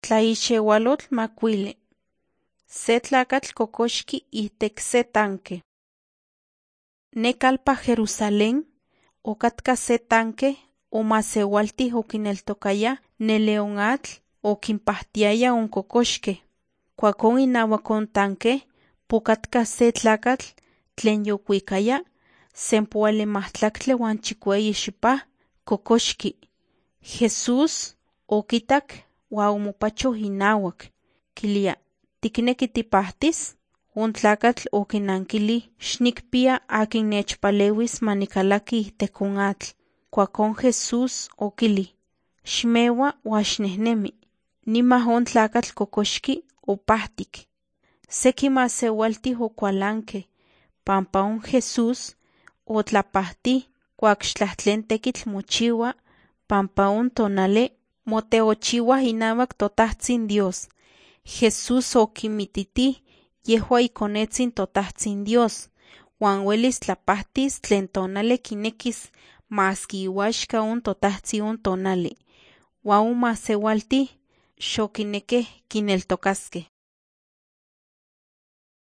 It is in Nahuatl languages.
Tlaixeualotl makuili. Se tlakatl kokoxki ihtek se tanque. Nekalpa Jerusalén okatka se tanque o masewaltih okineltokaya neleon atl okinpahtiaya onkokoxkeh. Kuakon inawak on tanque pokatka se tlakatl tlen yokuikaya 108 xipah kokoxki. Jesús okitak ua omopachoh inawak, kilia: ¿tikneki tipahtis? On tlakatl okinankili: xnikpia akin nechpalewis manikalaki ihtek on atl. Kuakon Jesús okili: xmeua ua xnehnemi. Nimah on tlakatl kokoxki opahtik. Seki masewaltih okualankeh pampa on Jesús otlapahti kuak xtlahtlen tekitl mochiua pampa on tonali moteochiuah inawak Totahtzin Dios. Jesús okimititih yehua ikonetzin Totahtzin Dios, uan uelis tlapahtis tlen tonali kinekis maski iuaxka on Totahtzin on tonali. Uan on masewaltih xokinekeh kineltokaskeh.